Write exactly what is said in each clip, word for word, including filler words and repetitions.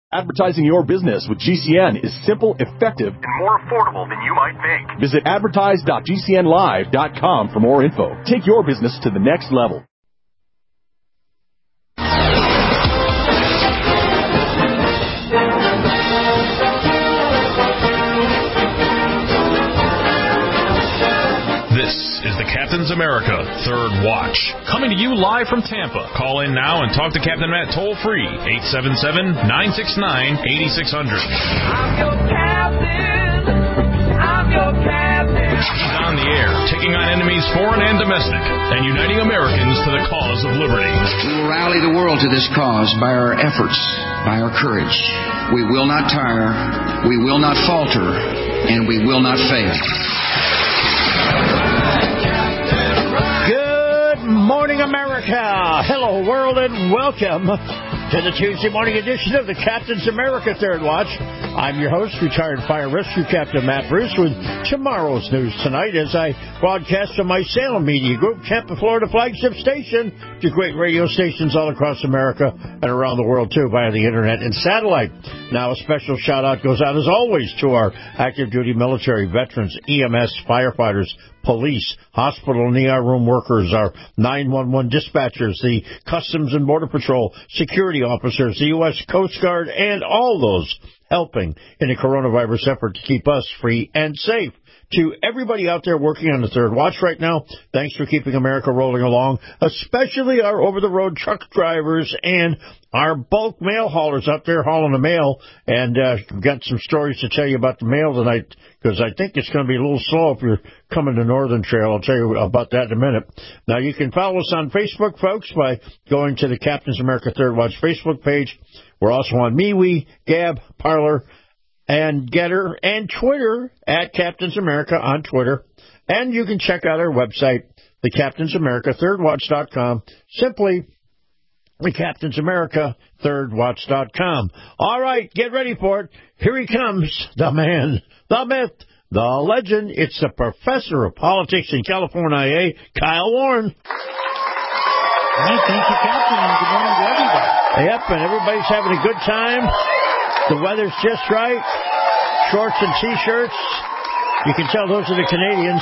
Advertising your business with G C N is simple, effective, and more affordable than you might think. Visit advertise dot g c n live dot com for more info. Take your business to the next level. This is the Captain's America Third Watch, coming to you live from Tampa. Call in now and talk to Captain Matt toll-free, eight seven seven, nine six nine, eight six zero zero. I'm your captain. I'm your captain. He's on the air, taking on enemies foreign and domestic, and uniting Americans to the cause of liberty. We will rally the world to this cause by our efforts, by our courage. We will not tire, we will not falter, and we will not fail. Good morning, America. Hello, world, and welcome to the Tuesday morning edition of the Captain's America Third Watch. I'm your host, retired fire rescue captain Matt Bruce, with tomorrow's news tonight as I broadcast from my Salem Media Group, Tampa, Florida flagship station, to great radio stations all across America and around the world, too, via the internet and satellite. Now, a special shout-out goes out, as always, to our active-duty military, veterans, E M S, firefighters, police, hospital and E R room workers, our nine one one dispatchers, the Customs and Border Patrol security officers, the U S Coast Guard, and all those helping in the coronavirus effort to keep us free and safe. To everybody out there working on the Third Watch right now, thanks for keeping America rolling along, especially our over-the-road truck drivers and our bulk mail haulers out there hauling the mail. And uh, we've got some stories to tell you about the mail tonight, because I think it's going to be a little slow if you're coming to Northern Trail. I'll tell you about that in a minute. Now, you can follow us on Facebook, folks, by going to the Captain's America Third Watch Facebook page. We're also on MeWe, Gab, Parler, and Getter, and Twitter, at Captain's America on Twitter. And you can check out our website, the Captain's America Third Watch dot com, simply the Captain's America Third Watch dot com. All right, get ready for it. Here he comes, the man, the myth, the legend. It's the professor of politics in California, Kyle Warren. Hey, thank you, Captain, and good morning to everybody. Yep, and everybody's having a good time. The weather's just right. Shorts and T-shirts. You can tell those are the Canadians.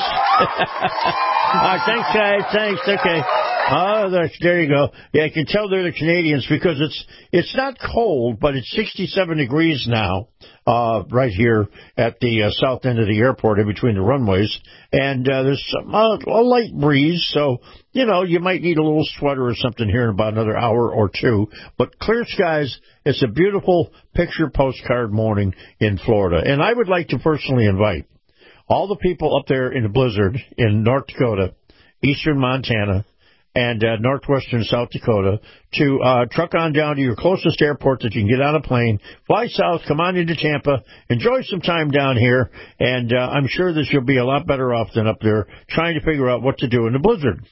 All right, thanks, guys. Thanks. Okay. Oh, there you go. Yeah, you can tell they're the Canadians because it's it's not cold, but it's sixty-seven degrees now uh, right here at the uh, south end of the airport in between the runways. And uh, there's some, uh, a light breeze, so, you know, you might need a little sweater or something here in about another hour or two. But clear skies, it's a beautiful picture postcard morning in Florida. And I would like to personally invite all the people up there in the blizzard in North Dakota, eastern Montana, and uh, northwestern South Dakota to uh, truck on down to your closest airport that you can get on a plane, fly south, come on into Tampa, enjoy some time down here, and uh, I'm sure that you'll be a lot better off than up there trying to figure out what to do in the blizzard.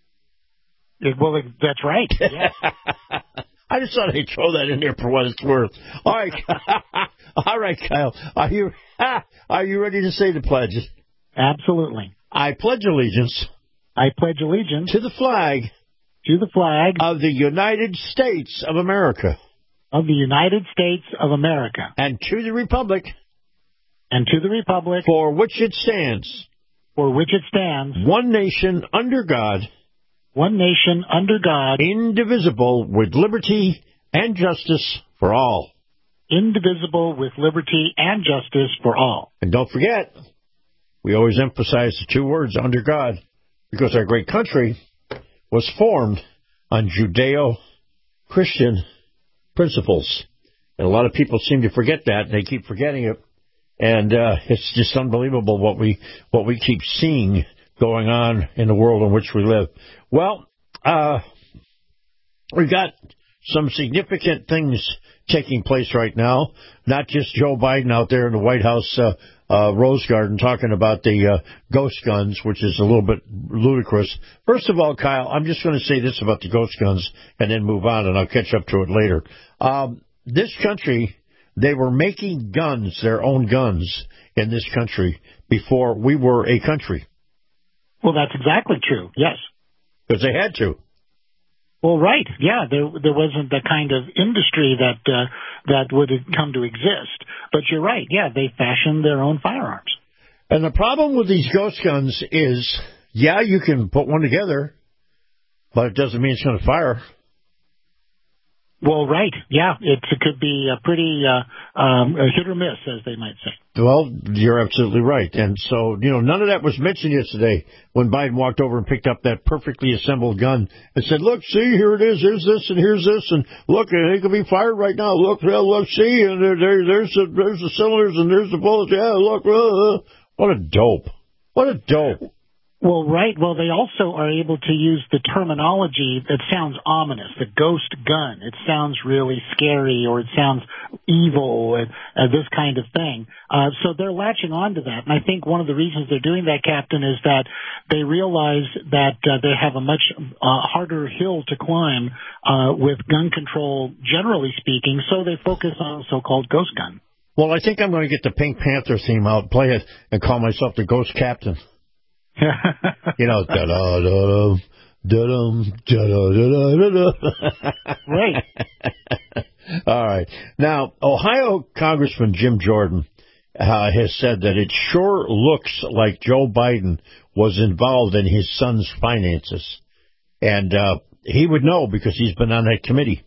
Well, that's right. Yeah. I just thought I'd throw that in there for what it's worth. All right, all right, Kyle, are you are you ready to say the pledge? Absolutely. I pledge allegiance. I pledge allegiance to the flag, to the flag of the United States of America, of the United States of America, and to the republic, and to the republic for which it stands, for which it stands, one nation under God, one nation under God, indivisible, with liberty and justice for all. Indivisible, with liberty and justice for all. And don't forget, we always emphasize the two words, under God, because our great country was formed on Judeo-Christian principles. And a lot of people seem to forget that, and they keep forgetting it. And uh, it's just unbelievable what we what we keep seeing going on in the world in which we live. Well, uh, we've got some significant things taking place right now, not just Joe Biden out there in the White House uh, uh, Rose Garden talking about the uh, ghost guns, which is a little bit ludicrous. First of all, Kyle, I'm just going to say this about the ghost guns and then move on, and I'll catch up to it later. Um, this country, they were making guns, their own guns, in this country before we were a country. Well, that's exactly true, yes. Because they had to. Well, right, yeah, there there wasn't the kind of industry that uh, that would come to exist. But you're right, yeah, they fashioned their own firearms. And the problem with these ghost guns is, yeah, you can put one together, but it doesn't mean it's going to fire. Well, right, yeah, it, it could be a pretty uh, um, a hit or miss, as they might say. Well, you're absolutely right. And so, you know, none of that was mentioned yesterday when Biden walked over and picked up that perfectly assembled gun and said, look, see, here it is, here's this, and here's this, and look, it can be fired right now. Look, well, look, see, and there, there, there's, the, there's the cylinders, and there's the bullets. Yeah, look, uh, what a dope. What a dope. Well, right. Well, they also are able to use the terminology that sounds ominous, the ghost gun. It sounds really scary, or it sounds evil, and uh, this kind of thing. Uh, so they're latching on to that. And I think one of the reasons they're doing that, Captain, is that they realize that uh, they have a much uh, harder hill to climb uh, with gun control, generally speaking, so they focus on the so-called ghost gun. Well, I think I'm going to get the Pink Panther theme out, play it, and call myself the Ghost Captain. You know, da da da da da da da da. Right. All right. Now, Ohio Congressman Jim Jordan uh, has said that it sure looks like Joe Biden was involved in his son's finances, and uh, he would know because he's been on that committee.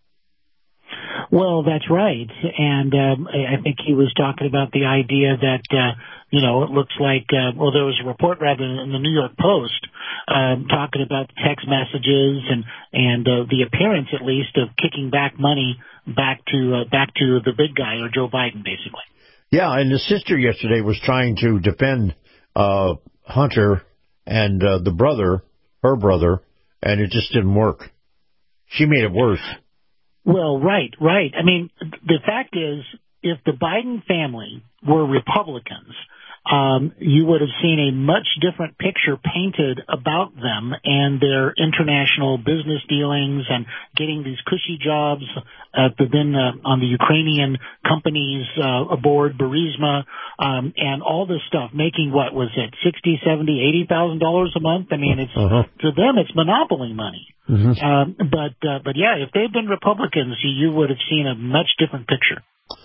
Well, that's right, and um, I think he was talking about the idea that, uh, you know, it looks like, uh, well, there was a report, rather, in the New York Post um, talking about text messages and, and uh, the appearance, at least, of kicking back money back to uh, back to the big guy, or Joe Biden, basically. Yeah, and the sister yesterday was trying to defend uh, Hunter and uh, the brother, her brother, and it just didn't work. She made it worse. Well, right, right. I mean, the fact is, if the Biden family were Republicans, um, you would have seen a much different picture painted about them and their international business dealings and getting these cushy jobs at the then uh, on the Ukrainian companies uh, aboard Burisma, um, and all this stuff, making, what was it, sixty, seventy, eighty thousand dollars a month? I mean, it's uh-huh. to them, it's monopoly money. Mm-hmm. Um, but, uh, but yeah, if they'd been Republicans, you would have seen a much different picture.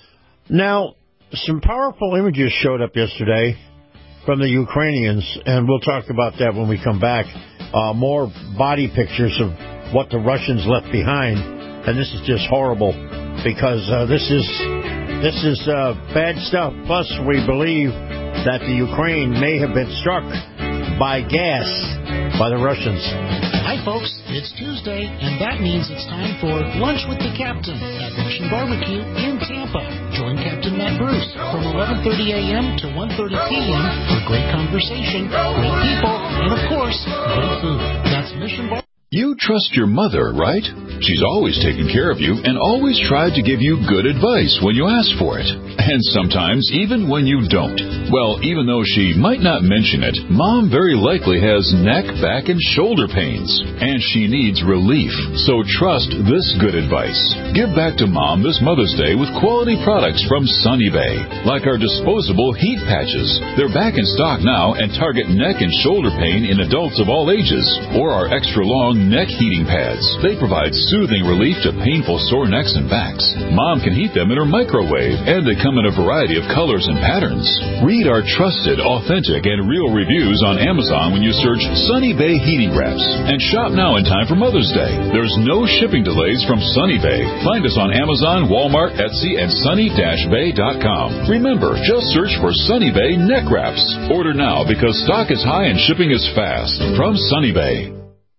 Now, some powerful images showed up yesterday from the Ukrainians, and we'll talk about that when we come back. Uh, more body pictures of what the Russians left behind, and this is just horrible because uh, this is this is uh, bad stuff. Plus, we believe that the Ukraine may have been struck by gas by the Russians. Hi, folks. It's Tuesday, and that means it's time for Lunch with the Captain at Mission Barbecue in Tampa. Join Captain Matt Bruce from eleven thirty a.m. to one thirty p.m. for great conversation, great people, and, of course, great food. That's Mission Barbecue. You trust your mother, right? She's always taken care of you and always tried to give you good advice when you ask for it. And sometimes even when you don't. Well, even though she might not mention it, Mom very likely has neck, back, and shoulder pains. And she needs relief. So trust this good advice. Give back to Mom this Mother's Day with quality products from Sunny Bay. Like our disposable heat patches. They're back in stock now and target neck and shoulder pain in adults of all ages. Or our extra long neck heating pads. They provide soothing relief to painful sore necks and backs. Mom can heat them in her microwave, and they come in a variety of colors and patterns. Read our trusted, authentic, and real reviews on Amazon when you search Sunny Bay Heating Wraps. And shop now in time for Mother's Day. There's no shipping delays from Sunny Bay. Find us on Amazon, Walmart, Etsy, and sunny dash bay dot com. Remember, just search for Sunny Bay Neck Wraps. Order now because stock is high and shipping is fast. From Sunny Bay.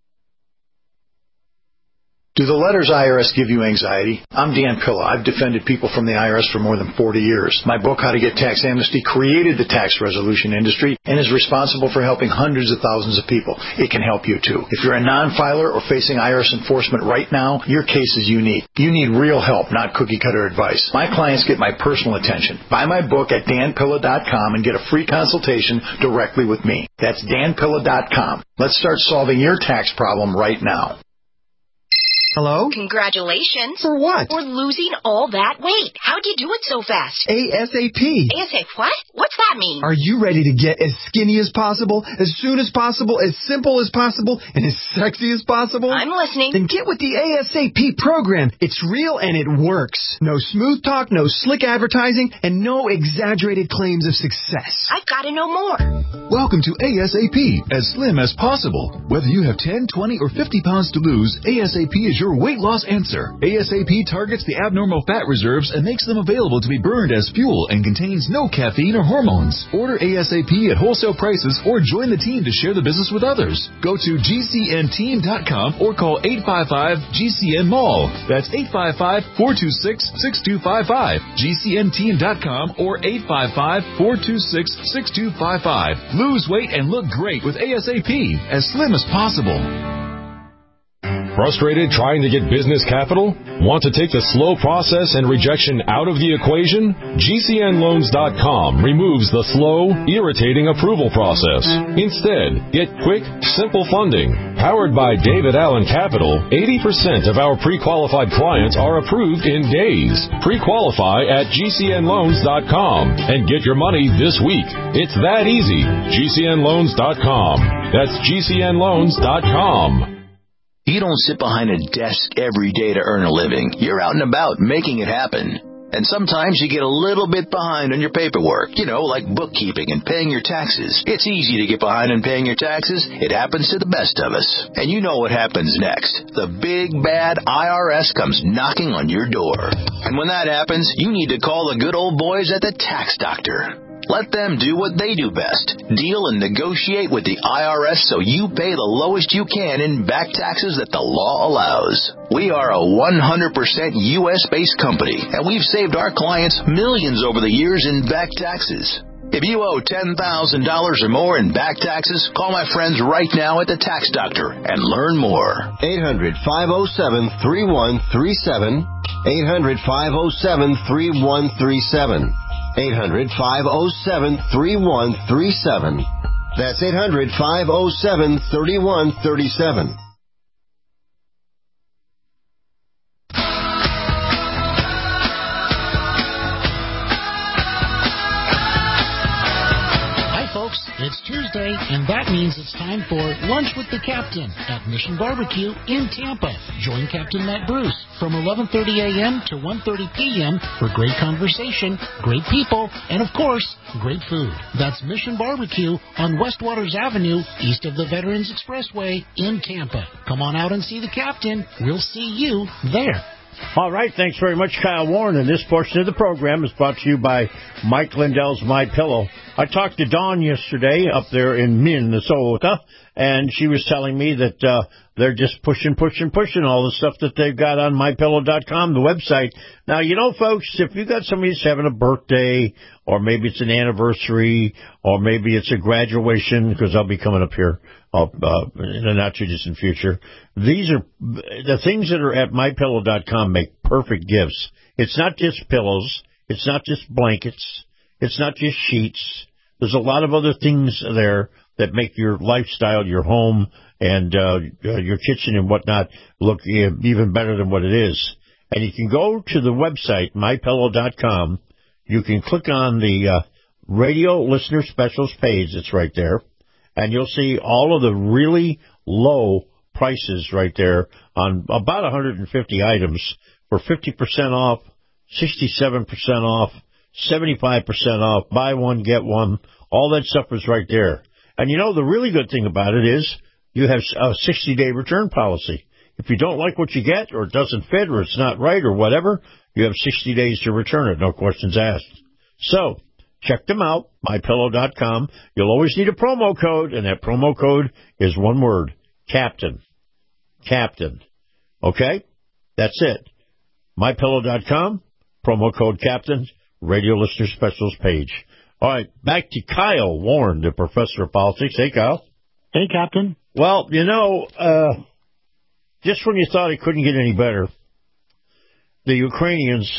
Do the letters I R S give you anxiety? I'm Dan Pilla. I've defended people from the I R S for more than forty years. My book, How to Get Tax Amnesty, created the tax resolution industry and is responsible for helping hundreds of thousands of people. It can help you, too. If you're a non-filer or facing I R S enforcement right now, your case is unique. You need real help, not cookie-cutter advice. My clients get my personal attention. Buy my book at dan pilla dot com and get a free consultation directly with me. That's dan pilla dot com. Let's start solving your tax problem right now. Hello? Congratulations. For what? For losing all that weight. How'd you do it so fast? ASAP. ASAP what? What's that mean? Are you ready to get as skinny as possible, as soon as possible, as simple as possible, and as sexy as possible? I'm listening. Then get with the ASAP program. It's real and it works. No smooth talk, no slick advertising, and no exaggerated claims of success. I've got to know more. Welcome to ASAP, as slim as possible. Whether you have ten, twenty, or fifty pounds to lose, ASAP is your weight loss answer. ASAP targets the abnormal fat reserves and makes them available to be burned as fuel and contains no caffeine or hormones. Order ASAP at wholesale prices or join the team to share the business with others. Go to G C N team dot com or call eight five five G C N Mall. That's eight five five, four two six, six two five five. G C N team dot com or eight five five, four two six, six two five five. Lose weight and look great with ASAP, as slim as possible. Frustrated trying to get business capital? Want to take the slow process and rejection out of the equation? G C N loans dot com removes the slow, irritating approval process. Instead, get quick, simple funding. Powered by David Allen Capital, eighty percent of our pre-qualified clients are approved in days. Pre-qualify at G C N loans dot com and get your money this week. It's that easy. G C N loans dot com. That's G C N loans dot com. You don't sit behind a desk every day to earn a living. You're out and about making it happen. And sometimes you get a little bit behind on your paperwork, you know, like bookkeeping and paying your taxes. It's easy to get behind on paying your taxes. It happens to the best of us. And you know what happens next. The big, bad I R S comes knocking on your door. And when that happens, you need to call the good old boys at the Tax Doctor. Let them do what they do best. Deal and negotiate with the I R S so you pay the lowest you can in back taxes that the law allows. We are a one hundred percent U S-based company, and we've saved our clients millions over the years in back taxes. If you owe ten thousand dollars or more in back taxes, call my friends right now at the Tax Doctor and learn more. eight hundred, five oh seven, three one three seven. eight hundred, five oh seven, three one three seven. eight hundred, five oh seven, three one three seven. That's eight hundred, five oh seven, three one three seven. It's Tuesday, and that means it's time for Lunch with the Captain at Mission Barbecue in Tampa. Join Captain Matt Bruce from eleven thirty a.m. to one thirty p.m. for great conversation, great people, and, of course, great food. That's Mission Barbecue on West Waters Avenue, east of the Veterans Expressway in Tampa. Come on out and see the Captain. We'll see you there. All right, thanks very much, Kyle Warren. And this portion of the program is brought to you by Mike Lindell's My Pillow. I talked to Dawn yesterday up there in Minnesota, and she was telling me that uh, they're just pushing, pushing, pushing all the stuff that they've got on my pillow dot com, the website. Now, you know, folks, if you got somebody who's having a birthday, or maybe it's an anniversary, or maybe it's a graduation, because I'll be coming up here uh, in the not-too-distant future, these are the things that are at my pillow dot com make perfect gifts. It's not just pillows. It's not just blankets. It's not just sheets. There's a lot of other things there that make your lifestyle, your home, and uh, your kitchen and whatnot look even better than what it is. And you can go to the website, my pillow dot com. You can click on the uh, radio listener specials page. It's right there. And you'll see all of the really low prices right there on about one hundred fifty items for fifty percent off, sixty-seven percent off, seventy-five percent off, buy one, get one. All that stuff is right there. And you know, the really good thing about it is you have a sixty-day return policy. If you don't like what you get, or it doesn't fit, or it's not right, or whatever, you have sixty days to return it, no questions asked. So, check them out, my pillow dot com. You'll always need a promo code, and that promo code is one word, Captain. Captain. Okay? That's it. my pillow dot com, promo code Captain, radio listener specials page. All right, back to Kyle Warren, the professor of politics. Hey, Kyle. Hey, Captain. Well, you know, uh, just when you thought it couldn't get any better, the Ukrainians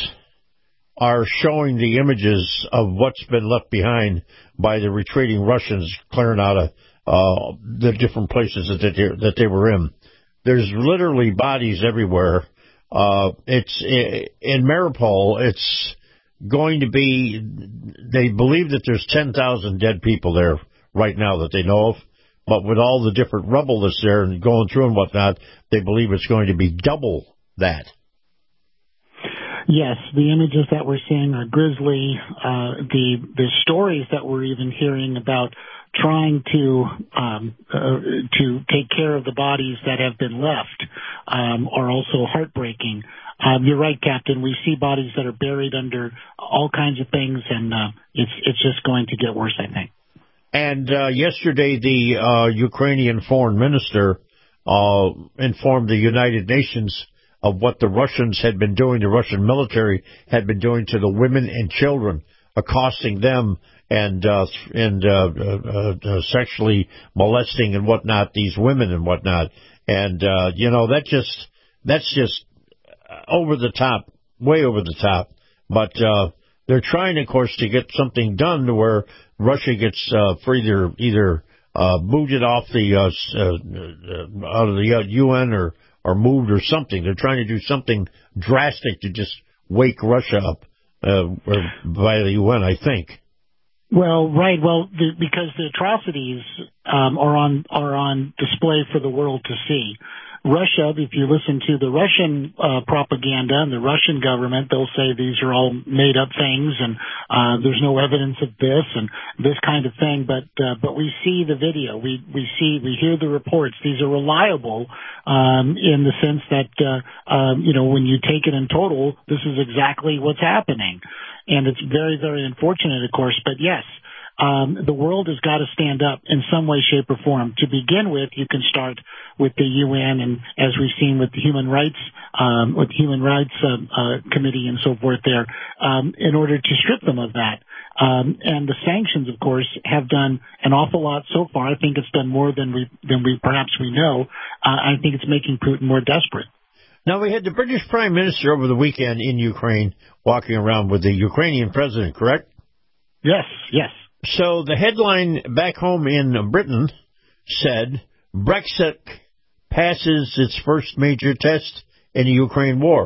are showing the images of what's been left behind by the retreating Russians clearing out of uh, the different places that they, that they were in. There's literally bodies everywhere. Uh, it's in Mariupol. It's going to be. They believe that there's ten thousand dead people there right now that they know of. But with all the different rubble that's there and going through and whatnot, they believe it's going to be double that. Yes, the images that we're seeing are grisly. Uh, the the stories that we're even hearing about trying to um, uh, to take care of the bodies that have been left um, are also heartbreaking. Um, you're right, Captain. We see bodies that are buried under all kinds of things, and uh, it's it's just going to get worse, I think. And uh, yesterday, the uh, Ukrainian foreign minister uh, informed the United Nations of what the Russians had been doing, the Russian military had been doing to the women and children, accosting them and uh, and uh, uh, uh, sexually molesting and whatnot these women and whatnot. And uh, you know that just that's just over the top, way over the top. But uh, they're trying, of course, to get something done to where Russia gets uh, for either either uh, booted off the uh, uh, out of the U N or. or moved or something. They're trying to do something drastic to just wake Russia up uh, by the U N, I think. Well, right. Well, the, because the atrocities um, are on are on display for the world to see. Russia, if you listen to the Russian uh, propaganda and the Russian government, they'll say these are all made-up things and uh, there's no evidence of this and this kind of thing. But uh, but we see the video, we we see, we hear the reports. These are reliable um, in the sense that uh, um, you know, when you take it in total, this is exactly what's happening, and it's very very unfortunate, of course. But yes. Um, the world has got to stand up in some way, shape, or form. To begin with, you can start with the U N, and as we've seen with the Human Rights, um, with the Human Rights uh, uh, Committee and so forth, there, um, in order to strip them of that. Um, and the sanctions, of course, have done an awful lot so far. I think it's done more than we than we perhaps we know. Uh, I think it's making Putin more desperate. Now, we had the British Prime Minister over the weekend in Ukraine walking around with the Ukrainian president, correct? Yes, yes. So the headline back home in Britain said, Brexit passes its first major test in the Ukraine war.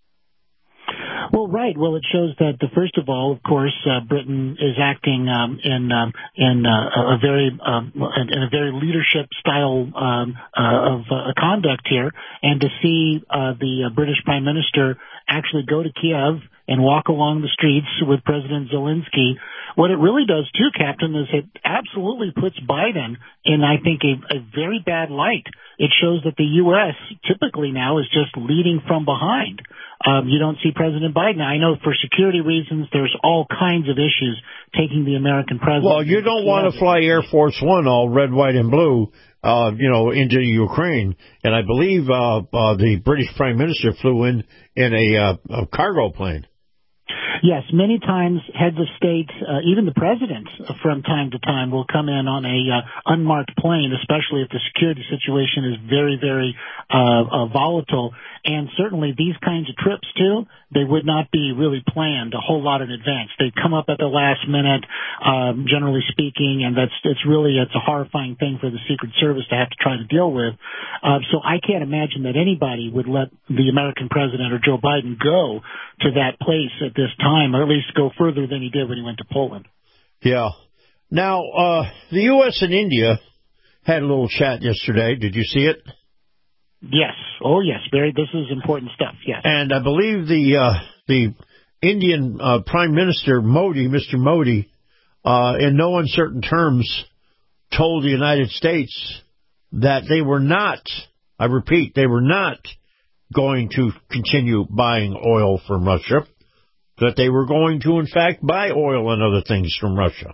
Well, right. Well, it shows that, the, first of all, of course, uh, Britain is acting um, in um, in uh, a very um, in a very leadership style um, uh, of uh, conduct here, and to see uh, the uh, British Prime Minister actually go to Kiev and walk along the streets with President Zelensky. What it really does, too, Captain, is it absolutely puts Biden in, I think, a, a very bad light. It shows that the U S typically now is just leading from behind. Um, you don't see President Biden. I know for security reasons, there's all kinds of issues taking the American president. Well, you don't want to fly Air Force One all red, white, and blue, uh, you know, into Ukraine. And I believe uh, uh, the British Prime Minister flew in in a, uh, a cargo plane. Yes, many times heads of state, uh, even the president from time to time will come in on a uh, unmarked plane, especially if the security situation is very, very uh, uh, volatile. And certainly these kinds of trips, too, they would not be really planned a whole lot in advance. They come up at the last minute, um, generally speaking, and that's it's really it's a horrifying thing for the Secret Service to have to try to deal with. Uh, so I can't imagine that anybody would let the American president or Joe Biden go to that place at this time, or at least go further than he did when he went to Poland. Yeah. Now, uh, the U S and India had a little chat yesterday. Did you see it? Yes. Oh, yes. Very. This is important stuff. Yes. And I believe the uh, the Indian uh, Prime Minister Modi, Mister Modi, uh, in no uncertain terms, told the United States that they were not. I repeat, they were not going to continue buying oil from Russia. That they were going to, in fact, buy oil and other things from Russia.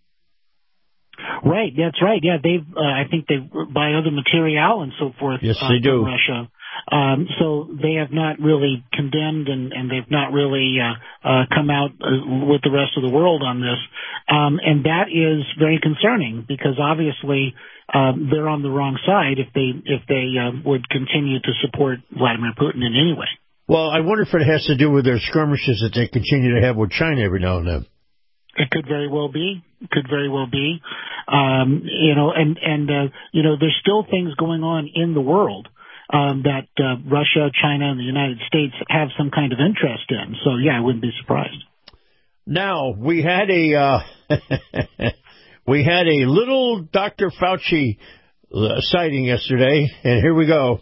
Right, that's right. Yeah, they. Uh, I think they buy other material and so forth. Yes, uh, they do. From Russia. Um, so they have not really condemned and, and they've not really uh, uh, come out uh, with the rest of the world on this. Um, and that is very concerning because obviously uh, they're on the wrong side if they if they uh, would continue to support Vladimir Putin in any way. Well, I wonder if it has to do with their skirmishes that they continue to have with China every now and then. It could very well be. It could very well be. Um, you know, and, and uh, you know, there's still things going on in the world. um, that uh, Russia, China, and the United States have some kind of interest in. So, yeah, I wouldn't be surprised. Now, we had a uh, we had a little Doctor Fauci uh, sighting yesterday, and here we go.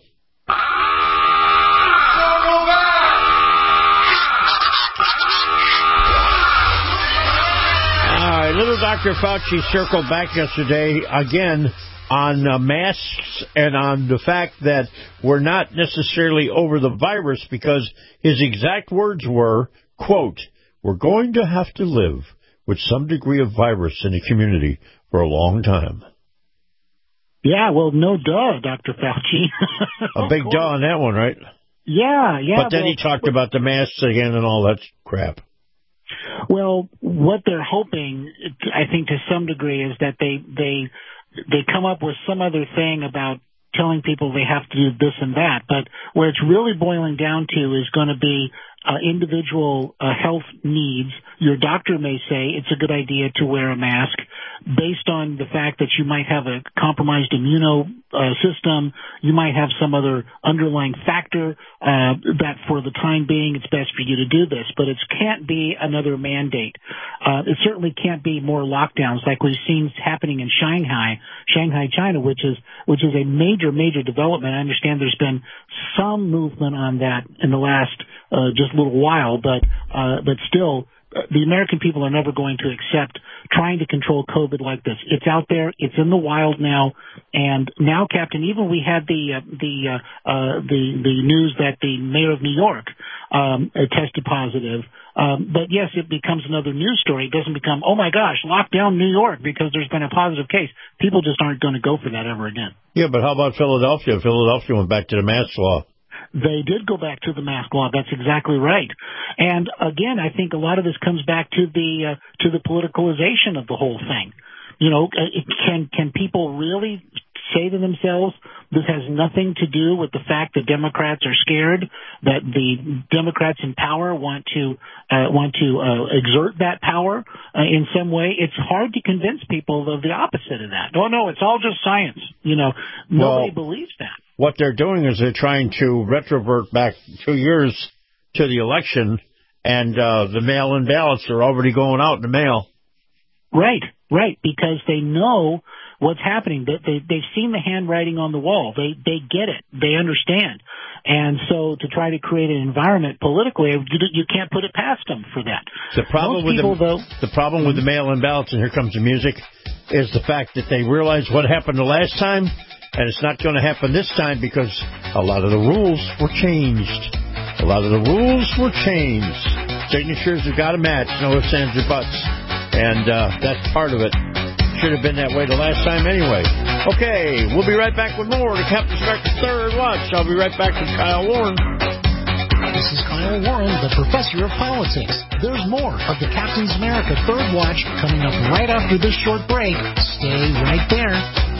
All right, little Doctor Fauci circled back yesterday again on uh, masks and on the fact that we're not necessarily over the virus, because his exact words were, quote, "We're going to have to live with some degree of virus in the community for a long time." Yeah, well, no duh, Doctor Fauci. A big duh on that one, right? Yeah, yeah. But then well, he talked about the masks again and all that crap. Well, what they're hoping, I think, to some degree, is that they they they come up with some other thing about telling people they have to do this and that. But where it's really boiling down to is going to be uh, individual uh, health needs. Your doctor may say it's a good idea to wear a mask based on the fact that you might have a compromised immuno uh, system. You might have some other underlying factor uh, that for the time being it's best for you to do this. But it can't be another mandate. Uh, it certainly can't be more lockdowns like we've seen happening in Shanghai, Shanghai, China, which is which is a major, major development. I understand there's been some movement on that in the last uh, just little while, but uh, but still, the American people are never going to accept trying to control COVID like this. It's out there. It's in the wild now. And now, Captain, even we had the uh, the uh, uh, the the news that the mayor of New York um, tested positive. Um, but yes, it becomes another news story. It doesn't become, oh my gosh, lock down New York because there's been a positive case. People just aren't going to go for that ever again. Yeah, but how about Philadelphia? Philadelphia went back to the mask law. They did go back to the mask law. That's exactly right. And again, I think a lot of this comes back to the uh, to the politicalization of the whole thing. You know, it, can can people really say to themselves, this has nothing to do with the fact that Democrats are scared, that the Democrats in power want to uh, want to uh, exert that power uh, in some way? It's hard to convince people of the opposite of that. Oh, no, it's all just science. You know, nobody well, believes that. What they're doing is they're trying to retrovert back two years to the election, and uh, the mail-in ballots are already going out in the mail. Right, right, because they know what's happening. They, they, they've seen the handwriting on the wall. They they get it. They understand. And so to try to create an environment politically, you, you can't put it past them for that. The problem Most with people, the, though, the problem with the mail-in ballots, and here comes the music, is the fact that they realize what happened the last time, and it's not going to happen this time because a lot of the rules were changed. A lot of the rules were changed. Signatures have got to match, no ifs, ands, or buts. And uh, that's part of it. Should have been that way the last time anyway. Okay, we'll be right back with more to Captain America's Third Watch. I'll be right back with Kyle Warren. This is Kyle Warren, the professor of politics. There's more of the Captain's America Third Watch coming up right after this short break. Stay right there.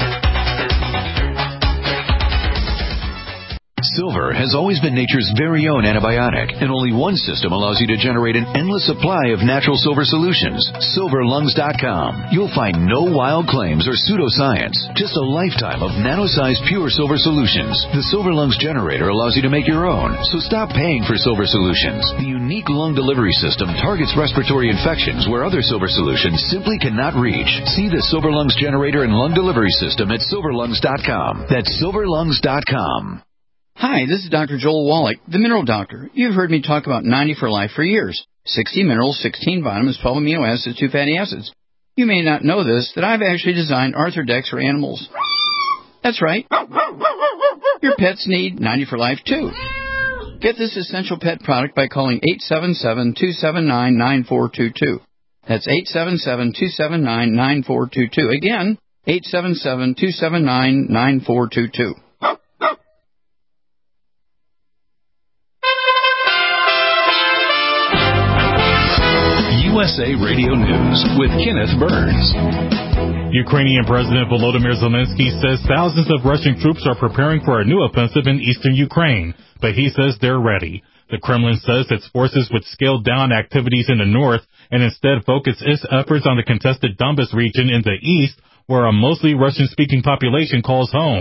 Silver has always been nature's very own antibiotic, and only one system allows you to generate an endless supply of natural silver solutions. silver lungs dot com. You'll find no wild claims or pseudoscience, just a lifetime of nano-sized pure silver solutions. The Silver Lungs generator allows you to make your own, so stop paying for silver solutions. The unique lung delivery system targets respiratory infections where other silver solutions simply cannot reach. See the Silver Lungs generator and lung delivery system at silver lungs dot com. That's silver lungs dot com. Hi, this is Doctor Joel Wallach, the Mineral Doctor. You've heard me talk about ninety for Life for years. sixty minerals, sixteen vitamins, twelve amino acids, two fatty acids. You may not know this, that I've actually designed Arthrodex for animals. That's right. Your pets need ninety for Life, too. Get this essential pet product by calling eight seven seven, two seven nine, nine four two two. That's eight seven seven, two seven nine, nine four two two. Again, eight seven seven, two seven nine, nine four two two. U S A Radio News with Kenneth Burns. Ukrainian President Volodymyr Zelensky says thousands of Russian troops are preparing for a new offensive in eastern Ukraine, but he says they're ready. The Kremlin says its forces would scale down activities in the north and instead focus its efforts on the contested Donbas region in the east, where a mostly Russian-speaking population calls home.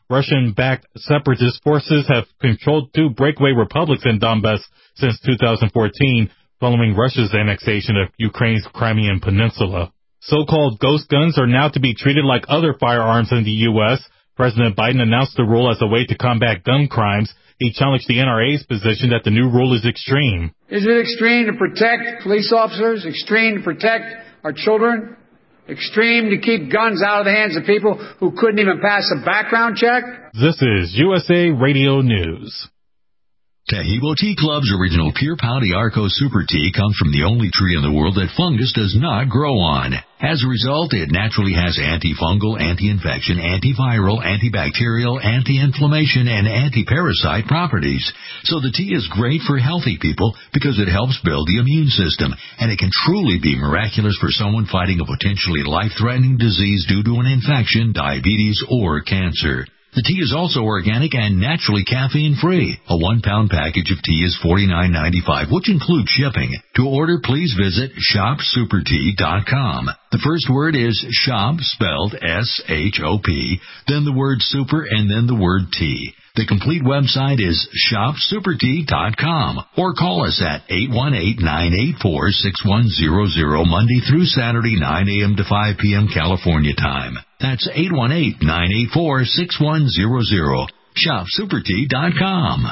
Russian-backed separatist forces have controlled two breakaway republics in Donbass since two thousand fourteen, following Russia's annexation of Ukraine's Crimean Peninsula. So-called ghost guns are now to be treated like other firearms in the U S. President Biden announced the rule as a way to combat gun crimes. He challenged the N R A's position that the new rule is extreme. Is it extreme to protect police officers? Extreme to protect our children? Extreme to keep guns out of the hands of people who couldn't even pass a background check? This is U S A Radio News. Taheebo Tea Club's original Pure Pouty Arco Super Tea comes from the only tree in the world that fungus does not grow on. As a result, it naturally has antifungal, anti-infection, antiviral, antibacterial, anti-inflammation, and anti-parasite properties. So the tea is great for healthy people because it helps build the immune system, and it can truly be miraculous for someone fighting a potentially life-threatening disease due to an infection, diabetes, or cancer. The tea is also organic and naturally caffeine-free. A one-pound package of tea is forty-nine ninety-five, which includes shipping. To order, please visit shop super tea dot com. The first word is shop, spelled S H O P, then the word super, and then the word tea. The complete website is shop super tea dot com, or call us at eight one eight, nine eight four, six one zero zero Monday through Saturday, nine a.m. to five p.m. California time. That's eight one eight, nine eight four, six one zero zero. shop super tea dot com.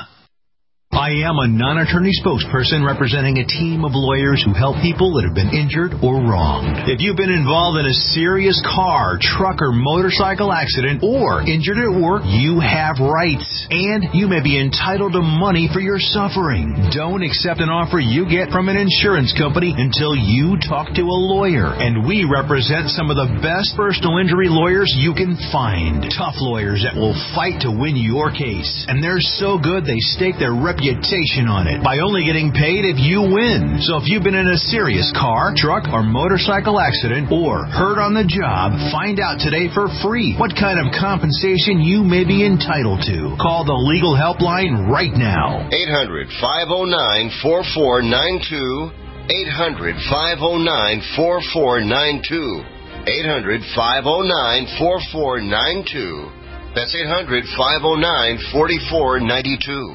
I am a non-attorney spokesperson representing a team of lawyers who help people that have been injured or wronged. If you've been involved in a serious car, truck, or motorcycle accident or injured at work, you have rights, and you may be entitled to money for your suffering. Don't accept an offer you get from an insurance company until you talk to a lawyer, and we represent some of the best personal injury lawyers you can find. Tough lawyers that will fight to win your case, and they're so good they stake their reputation on it by only getting paid if you win. So if you've been in a serious car, truck, or motorcycle accident or hurt on the job, find out today for free what kind of compensation you may be entitled to. Call the legal helpline right now. eight hundred, five oh nine, four four nine two. eight hundred, five oh nine, four four nine two. eight hundred, five oh nine, four four nine two. That's eight hundred, five oh nine, four four nine two.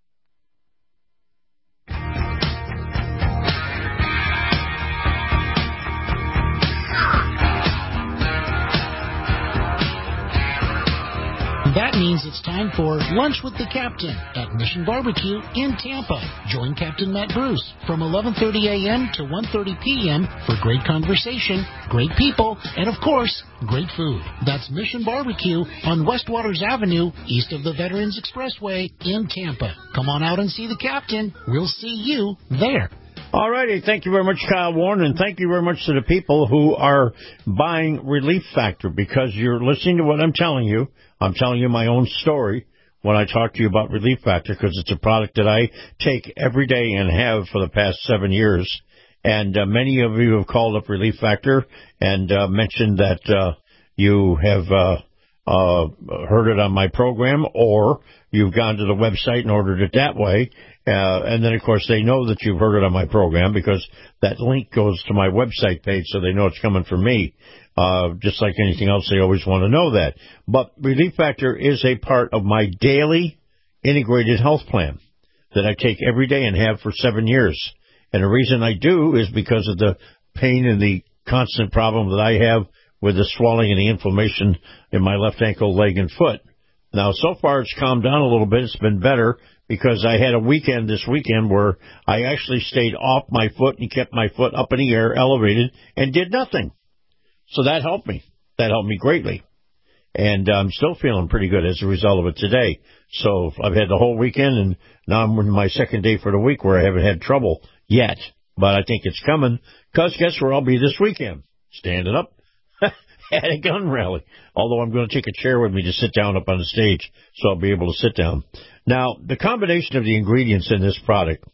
That means it's time for Lunch with the Captain at Mission Barbecue in Tampa. Join Captain Matt Bruce from eleven thirty a.m. to one thirty p.m. for great conversation, great people, and, of course, great food. That's Mission Barbecue on West Waters Avenue, east of the Veterans Expressway in Tampa. Come on out and see the Captain. We'll see you there. All righty. Thank you very much, Kyle Warren, and thank you very much to the people who are buying Relief Factor, because you're listening to what I'm telling you. I'm telling you my own story when I talk to you about Relief Factor, because it's a product that I take every day and have for the past seven years. And uh, many of you have called up Relief Factor and uh, mentioned that uh, you have uh, uh, heard it on my program, or you've gone to the website and ordered it that way. Uh, and then, of course, they know that you've heard it on my program because that link goes to my website page, so they know it's coming from me. Uh, just like anything else, they always want to know that. But Relief Factor is a part of my daily integrated health plan that I take every day and have for seven years. And the reason I do is because of the pain and the constant problem that I have with the swelling and the inflammation in my left ankle, leg, and foot. Now, so far it's calmed down a little bit. It's been better because I had a weekend this weekend where I actually stayed off my foot and kept my foot up in the air, elevated, and did nothing. So that helped me. That helped me greatly. And I'm still feeling pretty good as a result of it today. So I've had the whole weekend, and now I'm in my second day for the week where I haven't had trouble yet. But I think it's coming, because guess where I'll be this weekend? Standing up at a gun rally. Although I'm going to take a chair with me to sit down up on the stage, so I'll be able to sit down. Now, the combination of the ingredients in this product,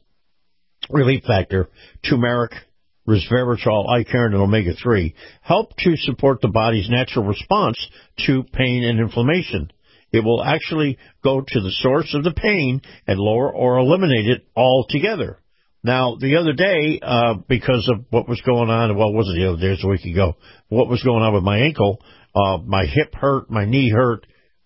Relief Factor, turmeric, resveratrol, icaron, and omega three, help to support the body's natural response to pain and inflammation. It will actually go to the source of the pain and lower or eliminate it altogether. Now, the other day, uh, because of what was going on, well, it wasn't the other day, it was a week ago, what was going on with my ankle, uh, my hip hurt, my knee hurt,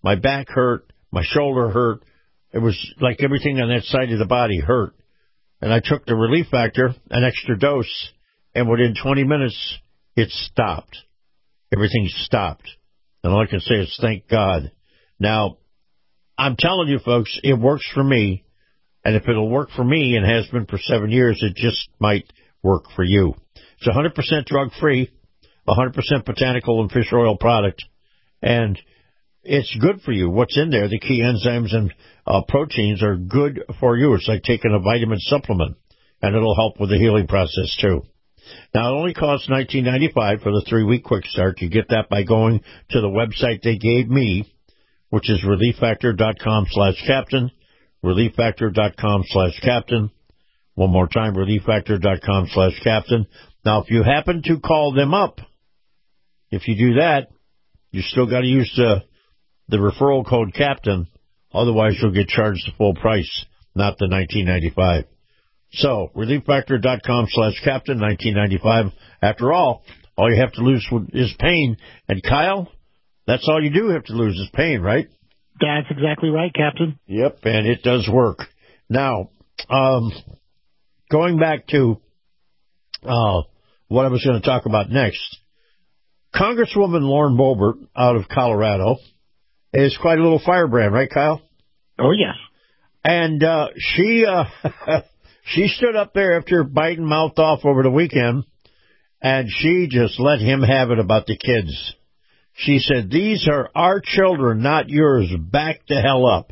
My back hurt. My shoulder hurt. It was like everything on that side of the body hurt. And I took the Relief Factor, an extra dose, and within twenty minutes, it stopped. Everything stopped. And all I can say is thank God. Now, I'm telling you, folks, it works for me. And if it'll work for me and has been for seven years, it just might work for you. It's one hundred percent drug-free, one hundred percent botanical and fish oil product. And it's good for you. What's in there, the key enzymes and uh, proteins are good for you. It's like taking a vitamin supplement, and it'll help with the healing process, too. Now, it only costs nineteen ninety-five dollars for the three-week quick start. You get that by going to the website they gave me, which is relieffactor.com slash captain, relieffactor.com slash captain. One more time, relieffactor.com slash captain. Now, if you happen to call them up, if you do that, you still got to use the, the referral code captain. Otherwise, you'll get charged the full price, not the nineteen ninety-five dollars. So, relieffactor.com slash captain, nineteen ninety-five dollars. After all, all you have to lose is pain. And Kyle, that's all you do have to lose is pain, right? That's exactly right, Captain. Yep, and it does work. Now, um, going back to uh, what I was going to talk about next, Congresswoman Lauren Boebert out of Colorado is quite a little firebrand, right, Kyle? Oh, yes. And uh, she uh, she stood up there after Biden mouthed off over the weekend, and she just let him have it about the kids. She said, these are our children, not yours. Back the hell up.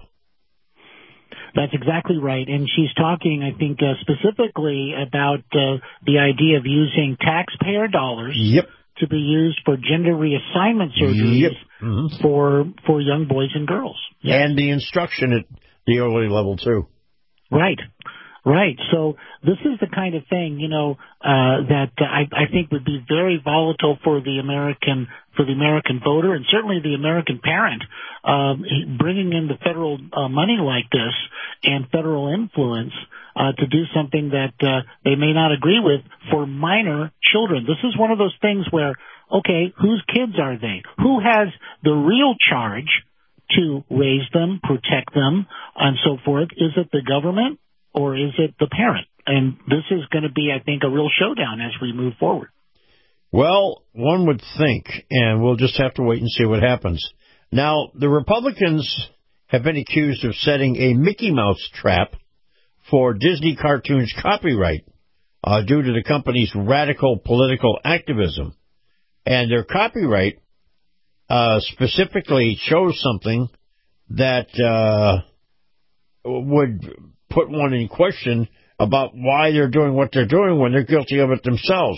That's exactly right. And she's talking, I think, uh, specifically about uh, the idea of using taxpayer dollars yep. to be used for gender reassignment surgeries yep. mm-hmm. for for young boys and girls. Yes. And the instruction at the early level, too. Right. Right. So this is the kind of thing, you know, uh, that I, I think would be very volatile for the American for the American voter and certainly the American parent. Um, bringing in the federal uh, money like this and federal influence uh, to do something that uh, they may not agree with for minor children. This is one of those things where, okay, whose kids are they? Who has the real charge to raise them, protect them, and so forth? Is it the government? Or is it the parent? And this is going to be, I think, a real showdown as we move forward. Well, one would think, and we'll just have to wait and see what happens. Now, the Republicans have been accused of setting a Mickey Mouse trap for Disney cartoons copyright uh, due to the company's radical political activism. And their copyright uh, specifically shows something that uh, would put one in question about why they're doing what they're doing when they're guilty of it themselves.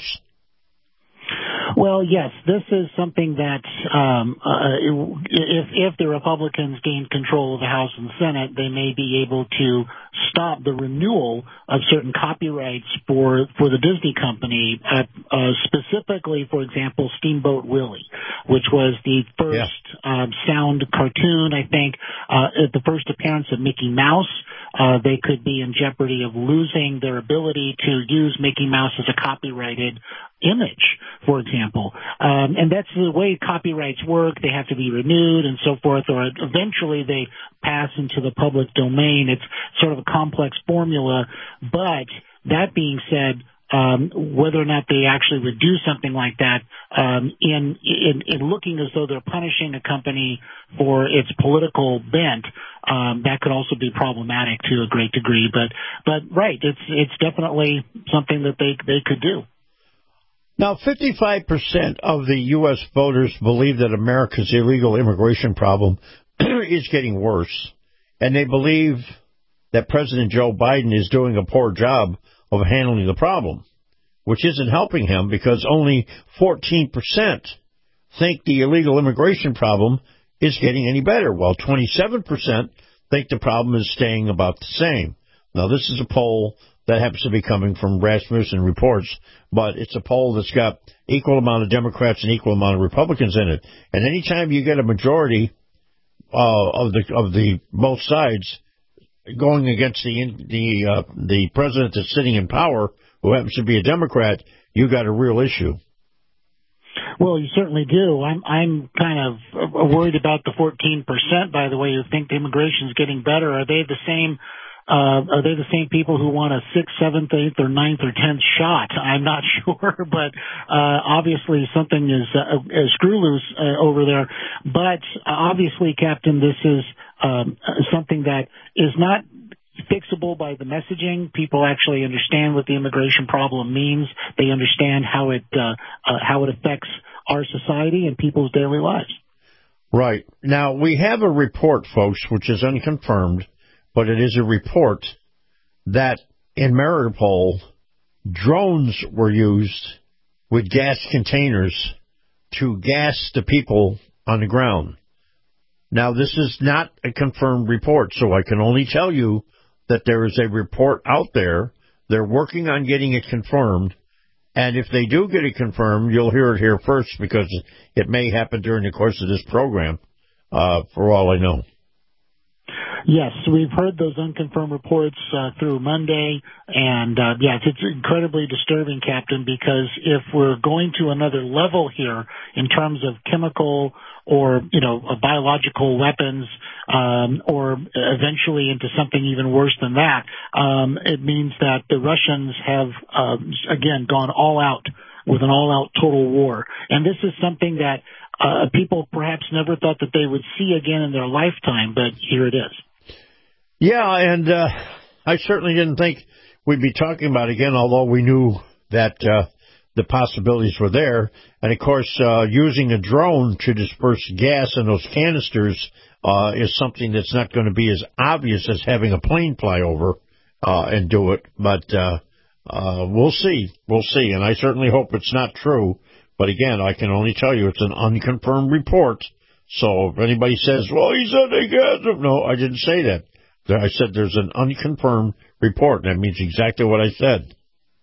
Well, yes, this is something that um, uh, if, if the Republicans gain control of the House and Senate, they may be able to stop the renewal of certain copyrights for, for the Disney company, uh, uh, specifically, for example, Steamboat Willie, which was the first yeah. uh, sound cartoon, I think, uh, at the first appearance of Mickey Mouse. Uh, they could be in jeopardy of losing their ability to use Mickey Mouse as a copyrighted image, for example. Um, and that's the way copyrights work. They have to be renewed and so forth, or eventually they pass into the public domain. It's sort of a complex formula. But that being said, um, whether or not they actually would do something like that, um, in, in, in looking as though they're punishing a company for its political bent, um, that could also be problematic to a great degree. But, but right, it's, it's definitely something that they, they could do. Now, fifty-five percent of the U S voters believe that America's illegal immigration problem is getting worse, and they believe that President Joe Biden is doing a poor job of handling the problem, which isn't helping him because only fourteen percent think the illegal immigration problem is getting any better, while twenty-seven percent think the problem is staying about the same. Now, this is a poll that happens to be coming from Rasmussen Reports, but it's a poll that's got equal amount of Democrats and equal amount of Republicans in it. And anytime you get a majority uh, of the of the both sides going against the the uh, the president that's sitting in power, who happens to be a Democrat, you got a real issue. Well, you certainly do. I'm I'm kind of worried about the fourteen percent, by the way, who think the immigration is getting better. Are they the same? Uh, are they the same people who want a sixth, seventh, eighth, or ninth, or tenth shot? I'm not sure, but uh, obviously something is uh, uh, screw loose uh, over there. But uh, obviously, Captain, this is um, something that is not fixable by the messaging. People actually understand what the immigration problem means. They understand how it uh, uh, how it affects our society and people's daily lives. Right. Now, we have a report, folks, which is unconfirmed, but it is a report that in Mariupol, drones were used with gas containers to gas the people on the ground. Now, this is not a confirmed report, so I can only tell you that there is a report out there. They're working on getting it confirmed, and if they do get it confirmed, you'll hear it here first because it may happen during the course of this program, uh, for all I know. Yes, we've heard those unconfirmed reports uh, through Monday, and uh, yes, it's incredibly disturbing, Captain, because if we're going to another level here in terms of chemical or, you know, biological weapons, um, or eventually into something even worse than that, um, it means that the Russians have, uh, again, gone all out with an all-out total war. And this is something that uh, people perhaps never thought that they would see again in their lifetime, but here it is. Yeah, and uh, I certainly didn't think we'd be talking about it again, although we knew that uh, the possibilities were there. And, of course, uh, using a drone to disperse gas in those canisters uh, is something that's not going to be as obvious as having a plane fly over uh, and do it. But uh, uh, we'll see. We'll see. And I certainly hope it's not true. But, again, I can only tell you it's an unconfirmed report. So if anybody says, well, he said they gas them. No, I didn't say that. I said there's an unconfirmed report. That means exactly what I said.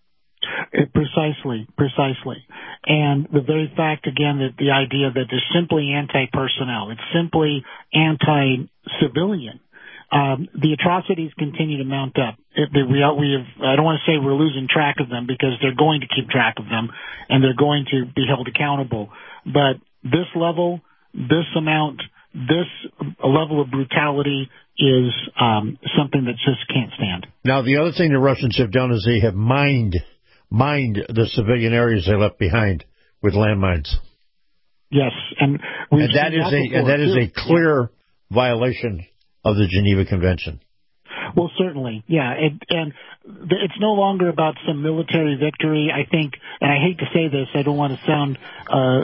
It, precisely, precisely. And the very fact, again, that the idea that it's simply anti-personnel, it's simply anti-civilian. Um, the atrocities continue to mount up. It, the, we, we have, I don't want to say we're losing track of them because they're going to keep track of them and they're going to be held accountable. But this level, this amount, this level of brutality is um, something that just can't stand. Now, the other thing the Russians have done is they have mined, mined the civilian areas they left behind with landmines. Yes, and, we've and that seen is that a before, and that is too. a clear yeah. violation of the Geneva Convention. Well, certainly, yeah, it, and it's no longer about some military victory. I think, and I hate to say this, I don't want to sound uh,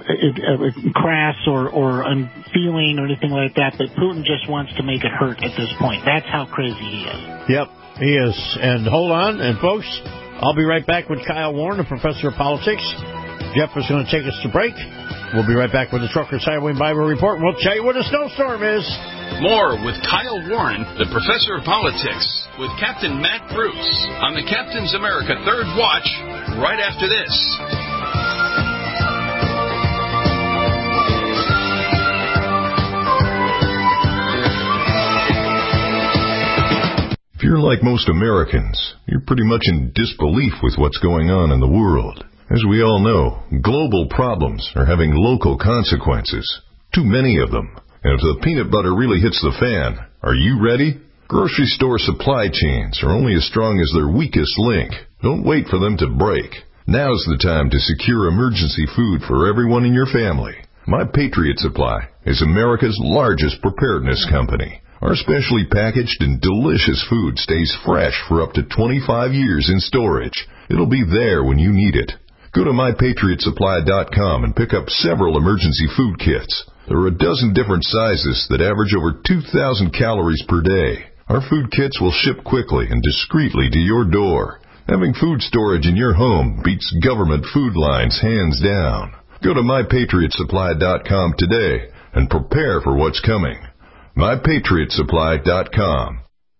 crass or, or unfeeling or anything like that, but Putin just wants to make it hurt at this point. That's how crazy he is. Yep, he is. And hold on, and folks, I'll be right back with Kyle Warren, a professor of politics. Jeff is going to take us to break. We'll be right back with the Truckers Highway and Bible Report, and we'll tell you what a snowstorm is. More with Kyle Warren, the professor of politics, with Captain Matt Bruce on the Captain's America Third Watch, right after this. If you're like most Americans, you're pretty much in disbelief with what's going on in the world. As we all know, global problems are having local consequences. Too many of them. And if the peanut butter really hits the fan, are you ready? Grocery store supply chains are only as strong as their weakest link. Don't wait for them to break. Now's the time to secure emergency food for everyone in your family. My Patriot Supply is America's largest preparedness company. Our specially packaged and delicious food stays fresh for up to twenty-five years in storage. It'll be there when you need it. Go to my patriot supply dot com and pick up several emergency food kits. There are a dozen different sizes that average over two thousand calories per day. Our food kits will ship quickly and discreetly to your door. Having food storage in your home beats government food lines hands down. Go to my patriot supply dot com today and prepare for what's coming. my patriot supply dot com.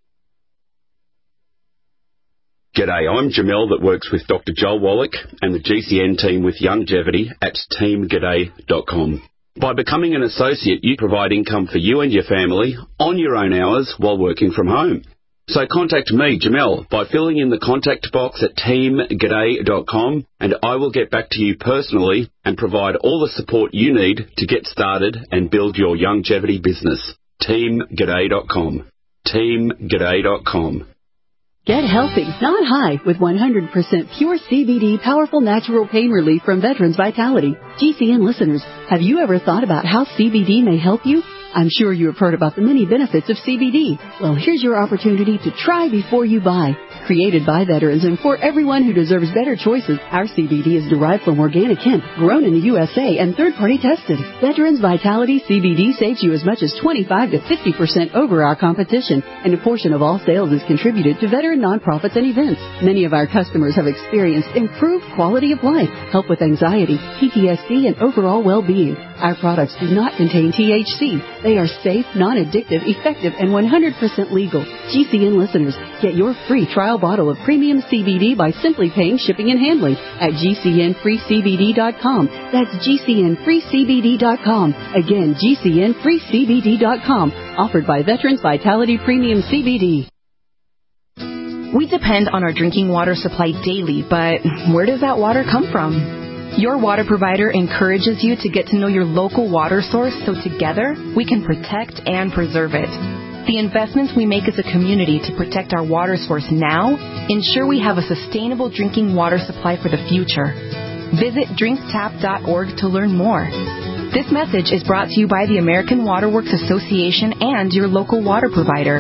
G'day, I'm Jamel that works with Doctor Joel Wallach and the G C N team with Longevity at team g'day dot com. By becoming an associate, you provide income for you and your family on your own hours while working from home. So contact me, Jamel, by filling in the contact box at team g'day dot com, and I will get back to you personally and provide all the support you need to get started and build your longevity business. team g'day dot com. team g'day dot com. Get healthy, not high, with one hundred percent pure C B D powerful natural pain relief from Veterans Vitality. G C N listeners, have you ever thought about how C B D may help you? I'm sure you have heard about the many benefits of C B D. Well, here's your opportunity to try before you buy. Created by veterans and for everyone who deserves better choices, our C B D is derived from organic hemp, grown in the U S A, and third-party tested. Veterans Vitality C B D saves you as much as twenty-five to fifty percent over our competition, and a portion of all sales is contributed to veteran nonprofits and events. Many of our customers have experienced improved quality of life, help with anxiety, P T S D, and overall well-being. Our products do not contain T H C. They are safe, non-addictive, effective, and one hundred percent legal. G C N listeners, get your free trial bottle of premium C B D by simply paying shipping and handling at G C N free C B D dot com. That's G C N free C B D dot com. Again, G C N free C B D dot com. Offered by Veterans Vitality Premium C B D. We depend on our drinking water supply daily, but where does that water come from? Your water provider encourages you to get to know your local water source so together we can protect and preserve it. The investments we make as a community to protect our water source now ensure we have a sustainable drinking water supply for the future. Visit drink tap dot org to learn more. This message is brought to you by the American Water Works Association and your local water provider.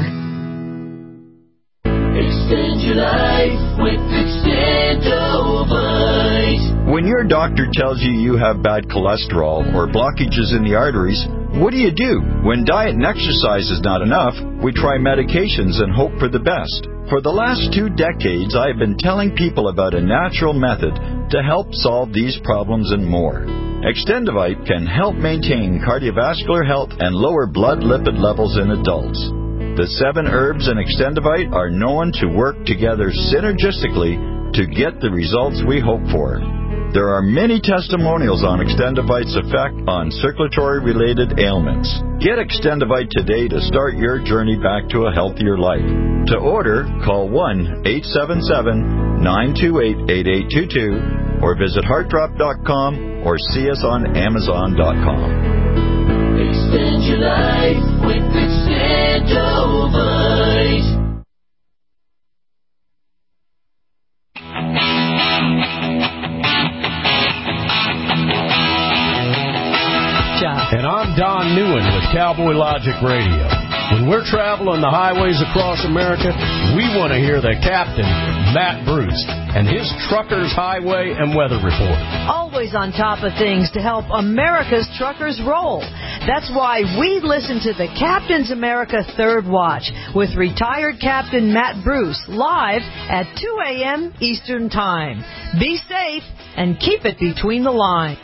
Extend your life with Extendovite. When your doctor tells you you have bad cholesterol or blockages in the arteries, what do you do? When diet and exercise is not enough, we try medications and hope for the best. For the last two decades, I have been telling people about a natural method to help solve these problems and more. Extendovite can help maintain cardiovascular health and lower blood lipid levels in adults. The seven herbs in Extendovite are known to work together synergistically to get the results we hope for. There are many testimonials on Extendovite's effect on circulatory-related ailments. Get Extendovite today to start your journey back to a healthier life. To order, call one eight seven seven, nine two eight, eight eight two two or visit heart drop dot com or see us on amazon dot com. Extend your life with Extendovite. And I'm Don Newen with Cowboy Logic Radio. When we're traveling the highways across America, we want to hear the captain, Matt Bruce, and his Truckers Highway and Weather Report. Always on top of things to help America's truckers roll. That's why we listen to the Captain's America Third Watch with retired Captain Matt Bruce live at two a.m. Eastern Time. Be safe and keep it between the lines.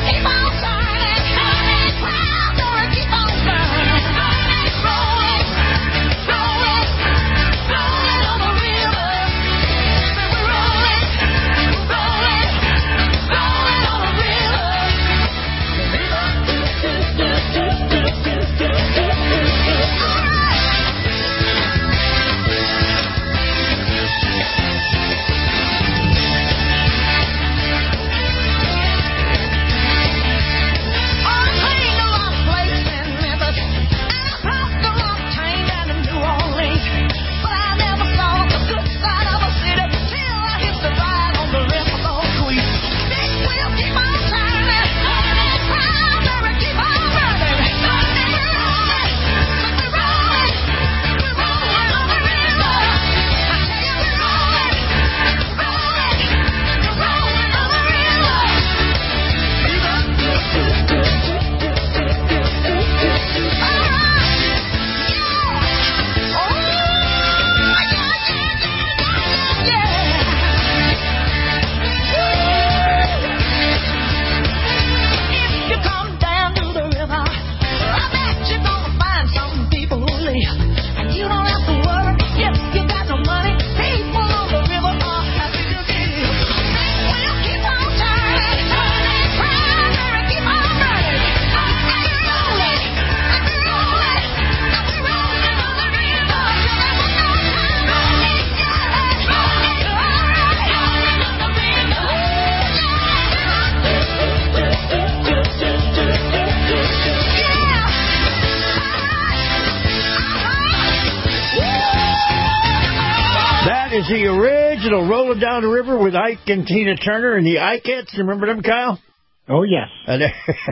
Keep on burning, burning, rolling. is the original Rolling Down the River with Ike and Tina Turner and the Ikeettes. Remember them, Kyle? Oh, yes. And,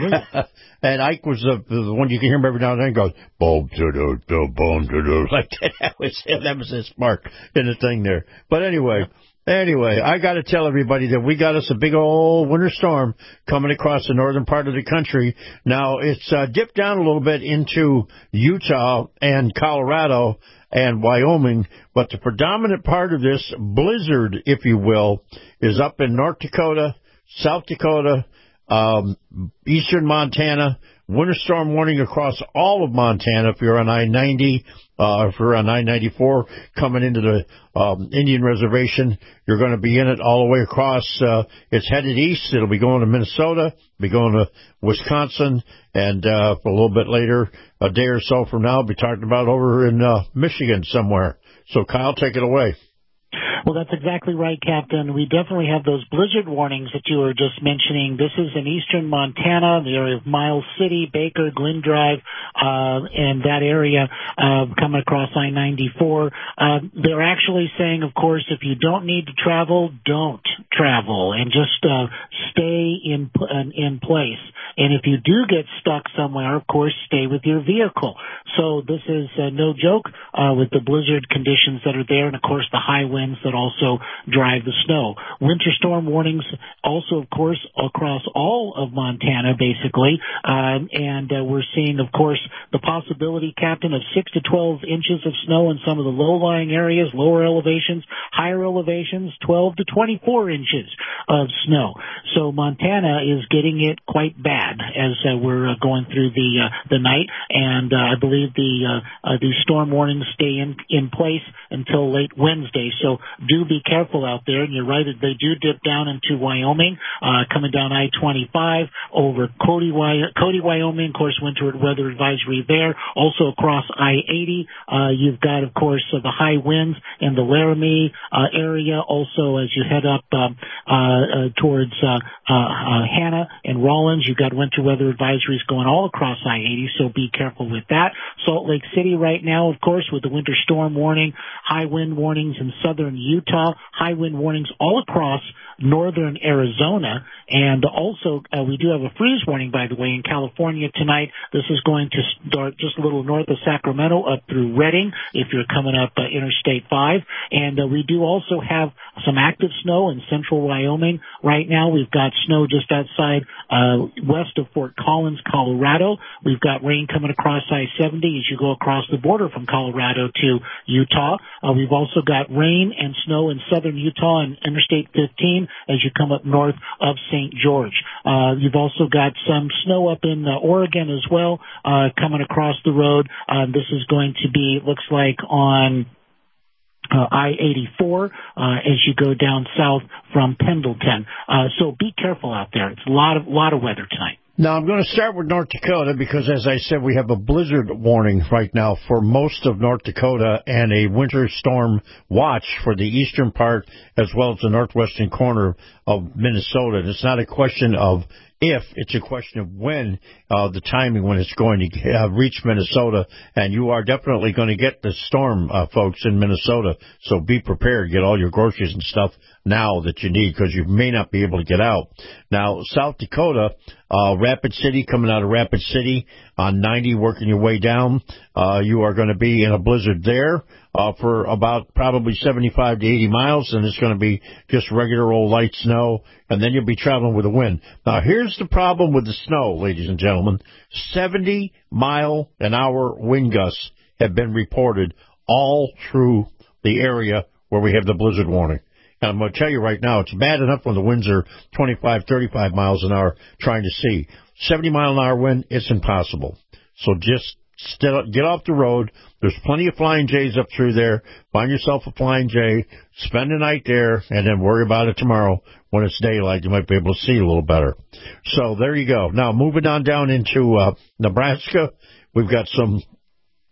and Ike was the, the one you can hear him every now and then go, boom, to do, do, boom, to do. Like that. That was him. That was his spark in the thing there. But anyway, anyway, I got to tell everybody that we got us a big old winter storm coming across the northern part of the country. Now, it's uh, dipped down a little bit into Utah and Colorado and Wyoming, but the predominant part of this blizzard, if you will, is up in North Dakota, South Dakota, um, eastern Montana. Winter storm warning across all of Montana if you're on I ninety, uh, if you're on I ninety-four coming into the um, Indian Reservation. You're going to be in it all the way across. Uh, it's headed east. It'll be going to Minnesota, be going to Wisconsin, and uh, a little bit later, a day or so from now, I'll be talking about over in uh, Michigan somewhere. So, Kyle, take it away. Well, that's exactly right, Captain. We definitely have those blizzard warnings that you were just mentioning. This is in eastern Montana, the area of Miles City, Baker, Glen Drive, uh, and that area uh, coming across I ninety-four. Uh, they're actually saying, of course, if you don't need to travel, don't travel, and just uh, stay in in place. And if you do get stuck somewhere, of course, stay with your vehicle. So this is uh, no joke uh, with the blizzard conditions that are there, and, of course, the high winds that also drive the snow. Winter storm warnings also, of course, across all of Montana, basically. Um, and uh, we're seeing, of course, the possibility, Captain, of six to twelve inches of snow in some of the low-lying areas, lower elevations, higher elevations, twelve to twenty-four inches of snow. So Montana is getting it quite bad as uh, we're uh, going through the uh, the night, and uh, I believe the uh, uh, the storm warnings stay in in place until late Wednesday. So do be careful out there. And you're right, they do dip down into Wyoming, uh, coming down I twenty-five over Cody, Wy- Cody, Wyoming. Of course, winter weather advisory there. Also across I eighty, uh, you've got, of course, uh, the high winds in the Laramie uh, area. Also, as you head up um, uh, uh, towards uh, uh, uh, Hanna and Rollins, you've got winter weather advisories going all across I eighty, so be careful with that. Salt Lake City right now, of course, with the winter storm warning, high wind warnings in southern Utah, high wind warnings all across northern Arizona, and also uh, we do have a freeze warning, by the way, in California tonight. This is going to start just a little north of Sacramento up through Redding if you're coming up uh, Interstate five, and uh, we do also have some active snow in central Wyoming. Right now we've got snow just outside uh, west of Fort Collins, Colorado. We've got rain coming across I seventy as you go across the border from Colorado to Utah. Uh, we've also got rain and snow in southern Utah and Interstate fifteen as you come up north of Saint George. Uh, you've also got some snow up in uh, Oregon as well, uh, coming across the road. Uh, this is going to be, looks like on Uh, I eighty-four, uh, as you go down south from Pendleton. Uh, so be careful out there. It's a lot of, lot of weather tonight. Now, I'm going to start with North Dakota because, as I said, we have a blizzard warning right now for most of North Dakota and a winter storm watch for the eastern part as well as the northwestern corner of Minnesota. And it's not a question of if, it's a question of when, uh, the timing when it's going to uh, reach Minnesota. And you are definitely going to get the storm, uh, folks, in Minnesota. So be prepared. Get all your groceries and stuff now that you need because you may not be able to get out. Now, South Dakota, uh, Rapid City, coming out of Rapid City on ninety, working your way down. Uh, you are going to be in a blizzard there. Uh, for about probably seventy-five to eighty miles, and it's going to be just regular old light snow, and then you'll be traveling with a wind. Now, here's the problem with the snow, ladies and gentlemen. seventy mile an hour wind gusts have been reported all through the area where we have the blizzard warning. And I'm going to tell you right now, it's bad enough when the winds are twenty-five, thirty-five miles an hour trying to see. seventy mile an hour wind, it's impossible. So just get off the road. There's plenty of Flying J's up through there. Find yourself a Flying J, spend the night there, and then worry about it tomorrow when it's daylight. You might be able to see a little better. So there you go. Now, moving on down into uh, Nebraska, we've got some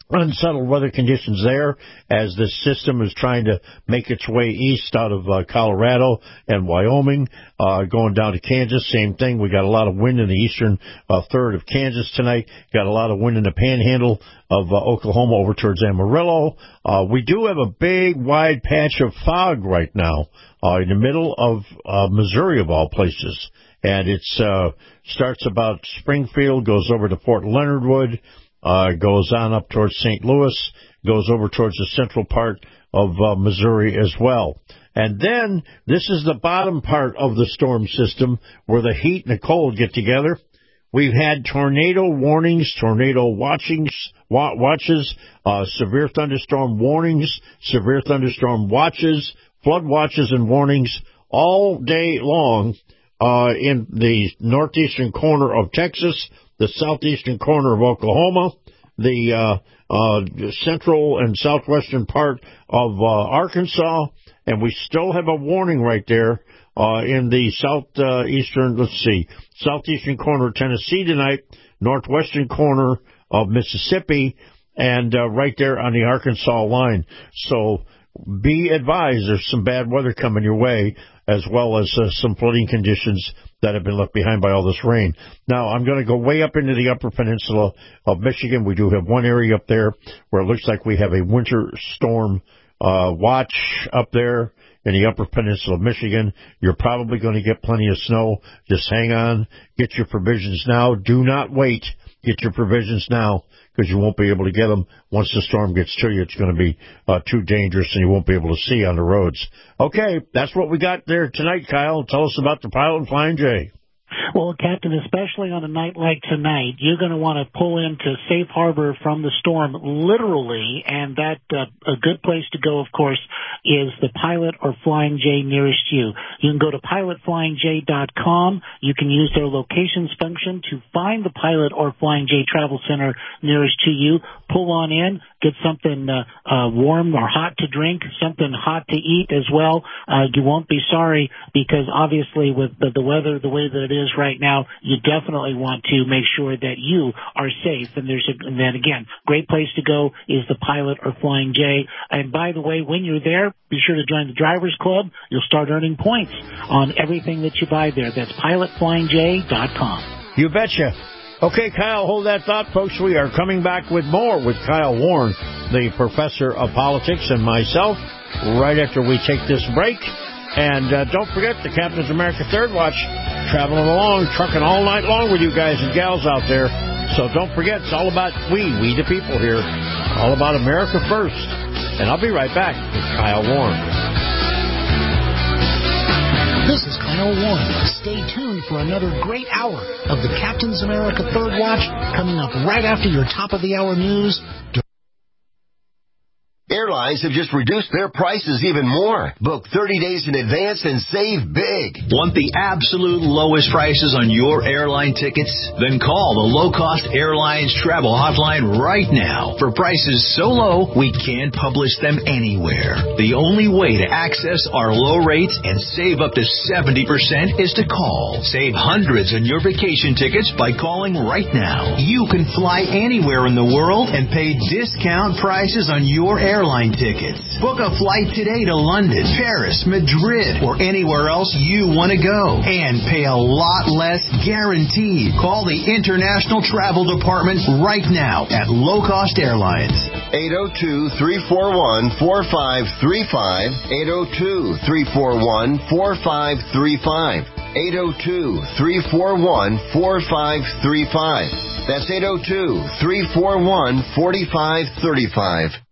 unsettled weather conditions there as this system is trying to make its way east out of uh, Colorado and Wyoming, uh, going down to Kansas. Same thing. We got a lot of wind in the eastern uh, third of Kansas tonight. Got a lot of wind in the panhandle of uh, Oklahoma over towards Amarillo. Uh, we do have a big, wide patch of fog right now uh, in the middle of uh, Missouri, of all places. And it's uh, starts about Springfield, goes over to Fort Leonard Wood, Uh, goes on up towards Saint Louis, goes over towards the central part of uh, Missouri as well. And then this is the bottom part of the storm system where the heat and the cold get together. We've had tornado warnings, tornado watchings, wa- watches, uh, severe thunderstorm warnings, severe thunderstorm watches, flood watches and warnings all day long uh, in the northeastern corner of Texas, the southeastern corner of Oklahoma, the uh, uh, central and southwestern part of uh, Arkansas, and we still have a warning right there uh, in the southeastern, let's see, southeastern corner of Tennessee tonight, northwestern corner of Mississippi, and uh, right there on the Arkansas line. So be advised, there's some bad weather coming your way, as well as uh, some flooding conditions that have been left behind by all this rain. Now, I'm going to go way up into the upper peninsula of Michigan. We do have one area up there where it looks like we have a winter storm uh, watch up there in the upper peninsula of Michigan. You're probably going to get plenty of snow. Just hang on. Get your provisions now. Do not wait. Get your provisions now, because you won't be able to get them once the storm gets to you. It's going to be uh, too dangerous, and you won't be able to see on the roads. Okay, that's what we got there tonight, Kyle. Tell us about the Pilot and Flying J. Well, Captain, especially on a night like tonight, you're going to want to pull into safe harbor from the storm, literally, and that uh, a good place to go, of course, is the Pilot or Flying J nearest you. You can go to pilot flying j dot com. You can use their locations function to find the Pilot or Flying J Travel Center nearest to you. Pull on in, get something uh, uh, warm or hot to drink, something hot to eat as well. Uh, you won't be sorry, because obviously with the, the weather the way that it is right now, you definitely want to make sure that you are safe. And there's a, and then again, great place to go is the Pilot or Flying J. And by the way, when you're there, be sure to join the Drivers Club. You'll start earning points on everything that you buy there. That's pilot flying j dot com. You betcha. Okay, Kyle, hold that thought, folks. We are coming back with more with Kyle Warren, the professor of politics, and myself, right after we take this break. And uh, don't forget the Captain's America Third Watch, traveling along, trucking all night long with you guys and gals out there. So don't forget, it's all about we, we the people here, all about America first. And I'll be right back with Kyle Warren. This is Kyle Warren. Stay tuned for another great hour of the Captain's America Third Watch, coming up right after your top-of-the-hour news. Airlines have just reduced their prices even more. Book thirty days in advance and save big. Want the absolute lowest prices on your airline tickets? Then call the Low Cost Airlines Travel Hotline right now. For prices so low, we can't publish them anywhere. The only way to access our low rates and save up to seventy percent is to call. Save hundreds on your vacation tickets by calling right now. You can fly anywhere in the world and pay discount prices on your airline airline tickets. Book a flight today to London, Paris, Madrid, or anywhere else you want to go. And pay a lot less guaranteed. Call the International Travel Department right now at Low Cost Airlines. eight oh two, three four one, four five three five. eight oh two, three four one, four five three five. eight oh two, three four one, four five three five. That's eight oh two, three four one, four five three five.